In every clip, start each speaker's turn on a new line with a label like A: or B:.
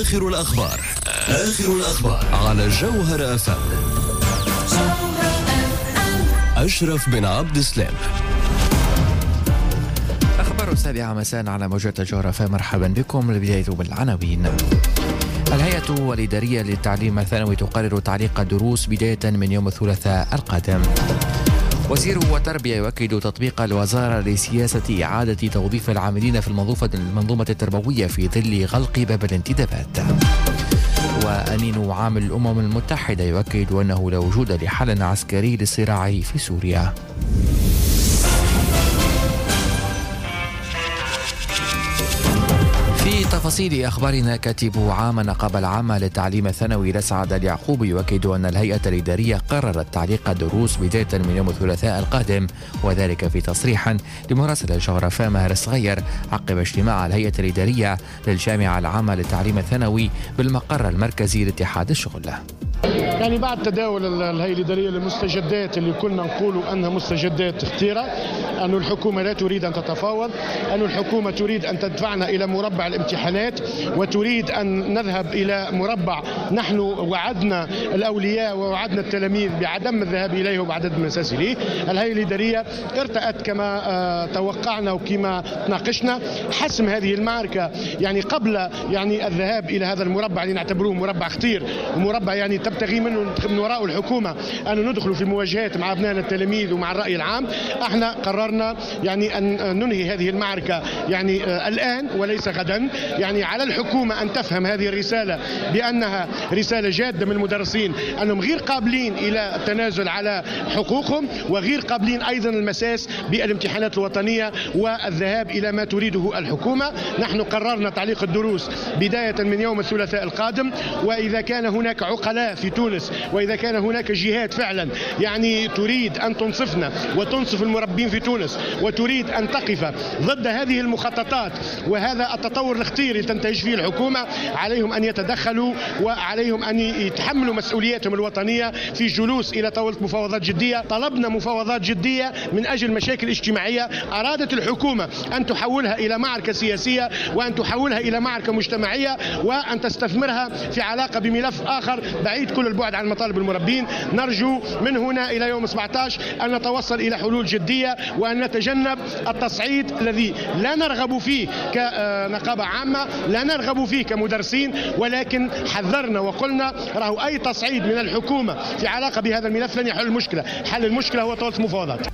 A: آخر الأخبار على جوهر أفهم. أشرف بن عبد السلام.
B: أخبار 7 مساء على موجات جوهر أفهم. مرحبا بكم. البداية بالعناوين. الهيئة الإدارية للتعليم الثانوي تقرر تعليق الدروس بداية من يوم الثلاثاء القادم. وزير التربية يؤكد تطبيق الوزارة لسياسة إعادة توظيف العاملين في المنظومة التربوية في ظل غلق باب الانتدابات. وأمين عام الأمم المتحدة يؤكد أنه لا وجود لحل عسكري للصراع في سوريا. في تفاصيل أخبارنا، كاتب عام النقابة العامة للتعليم الثانوي الأسعد اليعقوب يؤكد أن الهيئة الإدارية قررت تعليق الدروس بداية من يوم الثلاثاء القادم، وذلك في تصريح لمراسل جوهر أفهم ماهر الصغير عقب اجتماع الهيئة الإدارية للجامعة العامة للتعليم الثانوي بالمقر المركزي لاتحاد الشغل.
C: يعني بعد تداول الهيئة الإدارية للمستجدات اللي كنا نقول أنها مستجدات خطيرة، أن الحكومة لا تريد أن تتفاوض، أن الحكومة تريد أن تدفعنا إلى مربع الامتحانات وتريد أن نذهب إلى مربع نحن وعدنا الأولياء ووعدنا التلاميذ بعدم الذهاب إليه وبعدد المساس إليه. الهيئة الإدارية ارتأت كما توقعنا وكما تناقشنا حسم هذه المعركة يعني قبل يعني الذهاب إلى هذا المربع اللي نعتبروه مربع خطير ومربع يعني تبتغي من وراء الحكومة أن ندخل في مواجهات مع أبنائنا التلاميذ ومع الرأي العام. احنا قررنا يعني أن ننهي هذه المعركة يعني الآن وليس غدا. يعني على الحكومة أن تفهم هذه الرسالة بأنها رسالة جادة من المدرسين، أنهم غير قابلين إلى التنازل على حقوقهم وغير قابلين أيضا المساس بالامتحانات الوطنية والذهاب إلى ما تريده الحكومة. نحن قررنا تعليق الدروس بداية من يوم الثلاثاء القادم، وإذا كان هناك عقلاء في تونس وإذا كان هناك جهات فعلا يعني تريد أن تنصفنا وتنصف المربين في تونس وتريد أن تقف ضد هذه المخططات وهذا التطور الخطير اللي تنتهج فيه الحكومة، عليهم أن يتدخلوا وعليهم أن يتحملوا مسؤولياتهم الوطنية في جلوس إلى طاولة مفاوضات جدية. طلبنا مفاوضات جدية من أجل مشاكل اجتماعية أرادت الحكومة أن تحولها إلى معركة سياسية وأن تحولها إلى معركة مجتمعية وأن تستثمرها في علاقة بملف آخر بعيد كل البعد عن مطالب المربين. نرجو من هنا إلى يوم 17 أن نتوصل إلى حلول جدية وأن نتجنب التصعيد الذي لا نرغب فيه كنقابة عامة، لا نرغب فيه كمدرسين، ولكن حذرنا وقلنا راهو أي تصعيد من الحكومة في علاقة بهذا الملف لن يحل المشكلة. حل المشكلة هو طاولة مفاوضات.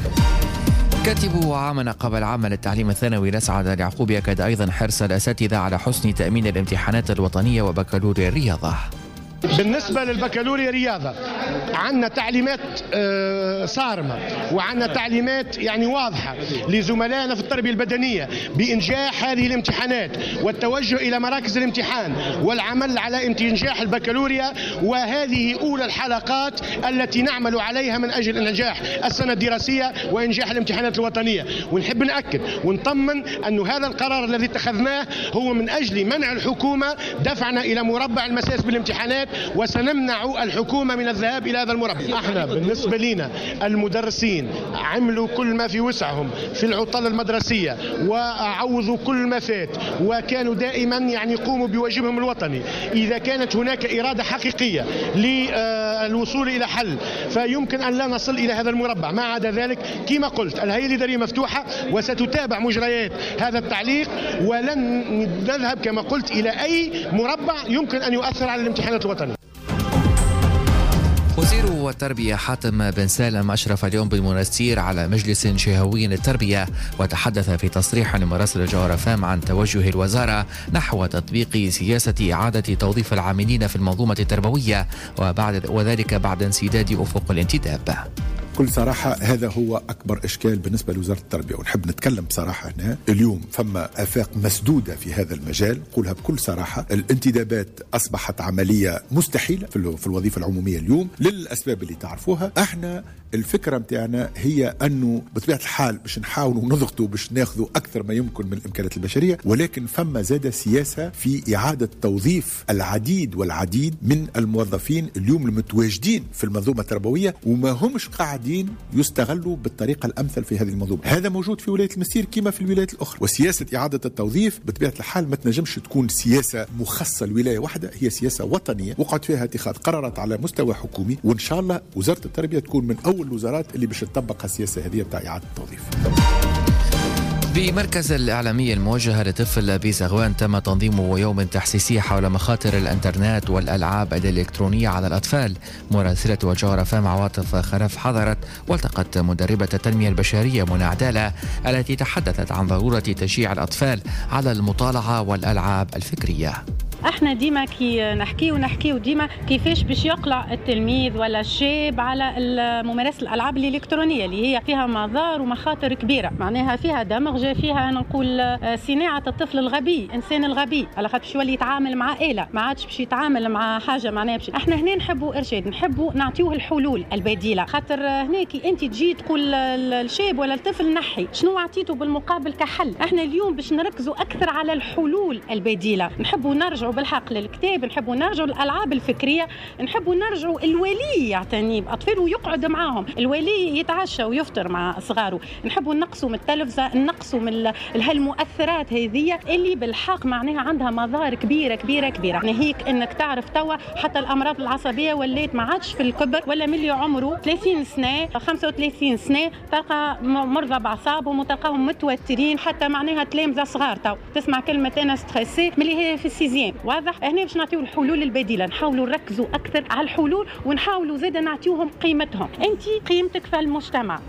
B: كاتب عام النقابة العامة للتعليم الثانوي الأسعد اليعقوب يأكد أيضا حرص الأساتذة على حسن تأمين الامتحانات الوطنية وبكالوريا الرياضة.
C: بالنسبة للبكالوريا رياضة عندنا تعليمات صارمة وعندنا تعليمات يعني واضحة لزملائنا في التربية البدنية بإنجاح هذه الامتحانات والتوجه إلى مراكز الامتحان والعمل على إنجاح البكالوريا، وهذه أولى الحلقات التي نعمل عليها من أجل إنجاح السنة الدراسية وإنجاح الامتحانات الوطنية. ونحب نأكد ونطمن أن هذا القرار الذي اتخذناه هو من أجل منع الحكومة دفعنا إلى مربع المساس بالامتحانات، وسنمنع الحكومة من الذهاب إلى هذا المربع. احنا بالنسبة لنا المدرسين عملوا كل ما في وسعهم في العطلة المدرسية وعوضوا كل ما فات وكانوا دائما يعني يقوموا بواجبهم الوطني. إذا كانت هناك إرادة حقيقية للوصول إلى حل فيمكن أن لا نصل إلى هذا المربع. ما عدا ذلك كما قلت الهيئة الإدارية مفتوحة وستتابع مجريات هذا التعليق ولن نذهب كما قلت إلى أي مربع يمكن أن يؤثر على الامتحانات الوطنية.
B: وزير التربية حاتم بن سالم أشرف اليوم بالمنسير على مجلس شهوي للتربية، وتحدث في تصريح لمراسل جوهر أفهم عن توجه الوزارة نحو تطبيق سياسة إعادة توظيف العاملين في المنظومة التربوية وذلك بعد انسداد أفق الانتداب.
D: بكل صراحة هذا هو أكبر إشكال بالنسبة لوزارة التربية، ونحب نتكلم بصراحة هنا. اليوم فما آفاق مسدودة في هذا المجال، نقولها بكل صراحة. الانتدابات أصبحت عملية مستحيلة في الوظيفة العمومية اليوم للأسباب اللي تعرفوها. احنا الفكرة متاعنا هي أنه بطبيعة الحال باش نحاولوا نضغطوا باش ناخذوا أكثر ما يمكن من الإمكانيات البشرية، ولكن فما زادة سياسة في إعادة توظيف العديد والعديد من الموظفين اليوم المتواجدين في المنظومة التربوية وما همش قاعدين يستغلوا بالطريقة الأمثل في هذه المنظومة. هذا موجود في ولاية المستير كما في الولايات الأخرى. وسياسة إعادة التوظيف بطبيعة الحال ما تنجمش تكون سياسة مخصصة لولاية واحدة، هي سياسة وطنية وقعد فيها اتخاذ قرارات على مستوى حكومي، وإن شاء الله وزارة التربية تكون من أول الوزارات اللي باش تطبق السياسة هذه بتاع إعادة التوظيف.
B: بمركز الإعلامية الموجهة لطفل بزغوان تم تنظيم يوم تحسيسي حول مخاطر الإنترنت والألعاب الإلكترونية على الأطفال. مراسلة جوهر فام عواطف خلف حضرت والتقت مدربة التنمية البشرية منى عدالة التي تحدثت عن ضرورة تشجيع الأطفال على المطالعة والألعاب الفكرية.
E: احنا ديما كي نحكي ديما كيفاش باش يقلع التلميذ ولا الشاب على ممارسة الألعاب الإلكترونية اللي هي فيها مضار ومخاطر كبيرة، معناها فيها دمج، فيها نقول صناعة الطفل الغبي، إنسان الغبي، على خاطر باش يولي يتعامل مع آلة، ما عادش باش يتعامل مع حاجة معناها احنا هنا نحبوا إرشاد، نحبوا نعطيوه الحلول البديلة، خاطر هناك أنت تجي تقول الشاب ولا الطفل نحي شنو عطيته بالمقابل كحل. احنا اليوم باش نركزوا أكثر على الحلول البديلة، نحبوا نرجعوا بالحق للكتاب، نحبوا نرجعوا الألعاب الفكرية، نحبوا نرجعوا الولي يعتني بأطفاله ويقعد معاهم، الولي يتعشى ويفطر مع صغاره، نحبوا نقصوا من التلفزة، نقصوا من هالمؤثرات هذه اللي بالحق معناها عندها مضار كبيرة كبيرة كبيرة. ناهيك انك تعرف توا حتى الأمراض العصبية ولات ما عادش في الكبر ولا ملي عمره 30 سنة 35 سنة تلقى مرضى بأعصابهم وتلقاهم متوترين، حتى معناها تلامذة صغار تو تسمع كلمة أنا ستريسي ملي هي في السيزيام. واضح هنا باش نعطيو الحلول البديلة، نحاولوا نركزوا أكثر على الحلول ونحاولوا زيدا نعطيوهم قيمتهم. أنت قيمتك في المجتمع.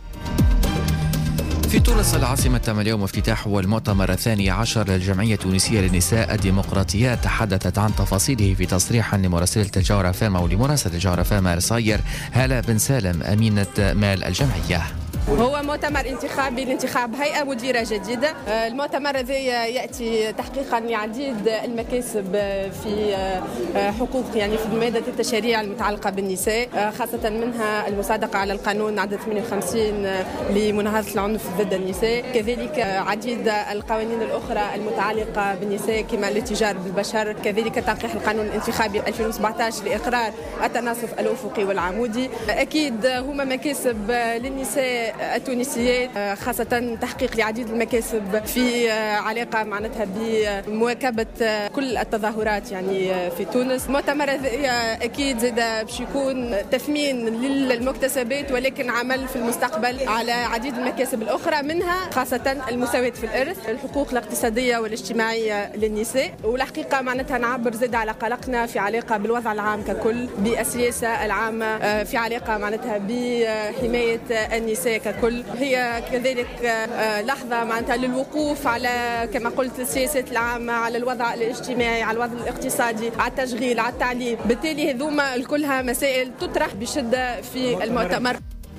B: في تونس العاصمة تم اليوم افتتاح المؤتمر 12 للجمعية التونسية للنساء الديمقراطيات. تحدثت عن تفاصيله في تصريح لمراسلة الجوهر فام أو لمراسلة الجوهر فام رصاير هالة بن سالم أمينة مال الجمعية.
F: هو مؤتمر انتخابي لانتخاب هيئة مديرة جديدة. المؤتمر هذا يأتي تحقيقا لعديد المكاسب في حقوق يعني في مادة التشريع المتعلقة بالنساء، خاصة منها المصادقة على القانون عدد 58 لمناهضة العنف ضد النساء، كذلك عديد القوانين الأخرى المتعلقة بالنساء كما الاتجار بالبشر، كذلك تنقيح القانون الانتخابي 2017 لإقرار التناصف الأفقي والعمودي. أكيد هما مكاسب للنساء التونسيات، خاصة تحقيق لعديد المكاسب في علاقة معناتها بمواكبة كل التظاهرات يعني في تونس. مؤتمر أكيد زاد باش يكون تثمين للمكتسبات ولكن عمل في المستقبل على عديد المكاسب الأخرى، منها خاصة المساواة في الإرث، الحقوق الاقتصادية والاجتماعية للنساء. والحقيقة معناتها نعبر زاد على قلقنا في علاقة بالوضع العام ككل، بالسياسة العامة في علاقة معناتها بحماية النساء ككل. هي كذلك لحظة معناتها للوقوف على كما قلت السياسات العامة، على الوضع الاجتماعي، على الوضع الاقتصادي، على التشغيل، على التعليم. بالتالي هذوما كلها مسائل تطرح بشدة في المؤتمر.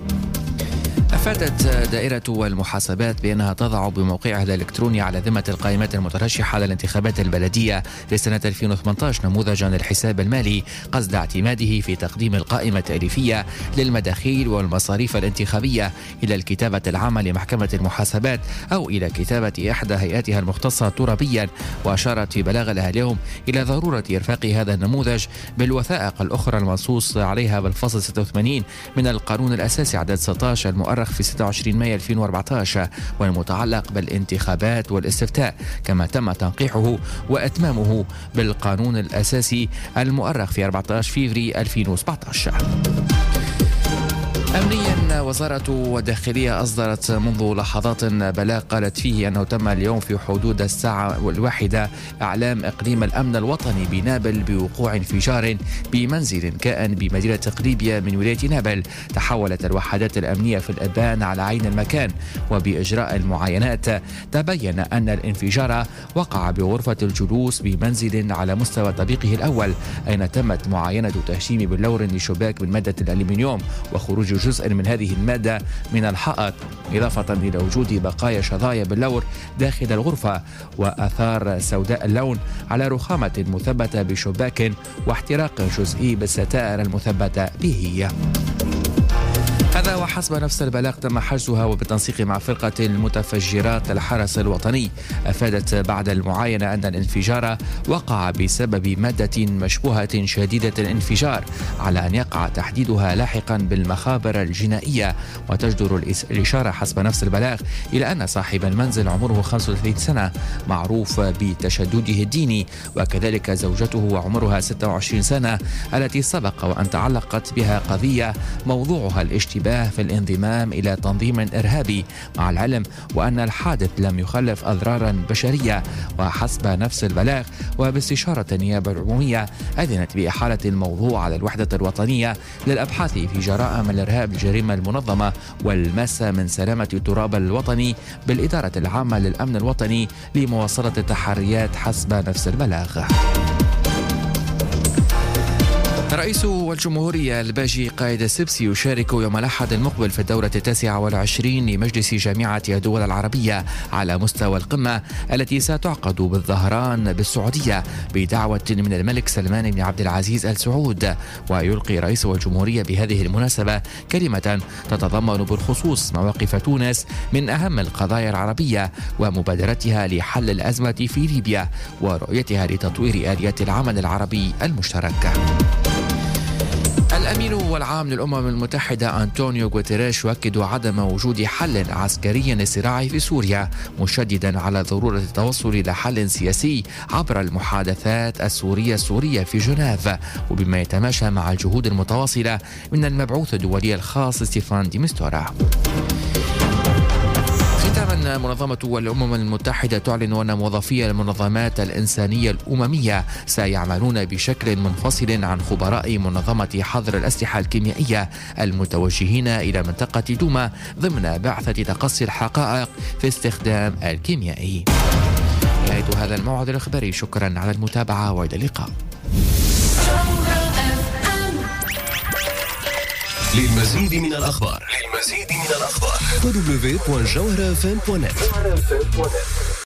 B: أفادت دائرة المحاسبات بأنها تضع بموقعها الإلكتروني على ذمة القائمات المترشحة للانتخابات البلدية لسنة 2018 نموذجا للحساب المالي قصد اعتماده في تقديم القائمة التأليفية للمداخيل والمصاريف الانتخابية إلى الكتابة العامة لمحكمة المحاسبات أو إلى كتابة إحدى هيئاتها المختصة ترابيا. وأشارت في بلاغ لها اليوم إلى ضرورة إرفاق هذا النموذج بالوثائق الأخرى المنصوص عليها بالفصل 86 من القانون الأساسي عدد 16 المؤرخ في 26 مايو 2014 والمتعلق بالانتخابات والاستفتاء، كما تم تنقيحه وإتمامه بالقانون الأساسي المؤرخ في 14 فبراير 2017. أمنيا، وزارة الداخلية أصدرت منذ لحظات بلاغ قالت فيه أنه تم اليوم في حدود الساعة 1 إعلام إقليم الأمن الوطني بنابل بوقوع انفجار بمنزل كائن بمدينة قليبية من ولاية نابل. تحولت الوحدات الأمنية في الإبان على عين المكان، وبإجراء المعاينات تبين أن الانفجار وقع بغرفة الجلوس بمنزل على مستوى طريقه الأول، أين تمت معاينة تهشيم باللور لشباك من مادة الألمنيوم وخروج جزء من هذه المادة من الحائط، إضافة إلى وجود بقايا شظايا باللور داخل الغرفة وآثار سوداء اللون على رخامة مثبتة بشباك واحتراق جزئي بالستائر المثبتة به. هذا وحسب نفس البلاغ تم حجزها وبالتنسيق مع فرقة المتفجرات الحرس الوطني. أفادت بعد المعاينة أن الانفجار وقع بسبب مادة مشبوهة شديدة الانفجار، على أن يقع تحديدها لاحقا بالمخابر الجنائية. وتجدر الإشارة حسب نفس البلاغ إلى أن صاحب المنزل عمره 35 سنة معروف بتشدده الديني، وكذلك زوجته وعمرها 26 سنة التي سبق وأن تعلقت بها قضية موضوعها الاشتباه في الانضمام إلى تنظيم إرهابي، مع العلم وأن الحادث لم يخلف أضرارا بشرية. وحسب نفس البلاغ وباستشارة النيابة العمومية أذنت بإحالة الموضوع على الوحدة الوطنية للأبحاث في جرائم الإرهاب، الجريمة المنظمة والمس من سلامة التراب الوطني بالإدارة العامة للأمن الوطني لمواصلة التحريات حسب نفس البلاغ. رئيس الجمهورية الباجي قائد السبسي يشارك يوم الأحد المقبل في الدورة 29 لمجلس جامعة الدول العربية على مستوى القمة التي ستعقد بالظهران بالسعودية بدعوة من الملك سلمان بن عبد العزيز آل سعود. ويلقي رئيس الجمهورية بهذه المناسبة كلمة تتضمن بالخصوص مواقف تونس من أهم القضايا العربية ومبادرتها لحل الأزمة في ليبيا ورؤيتها لتطوير آليات العمل العربي المشترك. الأمين والعام للأمم المتحدة أنطونيو غوتيريش يؤكد عدم وجود حل عسكري للصراع في سوريا، مشددا على ضرورة التوصل إلى حل سياسي عبر المحادثات السورية في جنيف، وبما يتماشى مع الجهود المتواصلة من المبعوث الدولي الخاص ستيفان دي مستورا. ختاما، منظمة الأمم المتحدة تعلن أن موظفي المنظمات الإنسانية الأممية سيعملون بشكل منفصل عن خبراء منظمة حظر الأسلحة الكيميائية المتوجهين إلى منطقة دوما ضمن بعثة تقصي الحقائق في استخدام الكيميائي. نهاية هذا الموعد الإخباري، شكرا على المتابعة وإلى اللقاء.
A: للمزيد من الأخبار www.jawharafm.net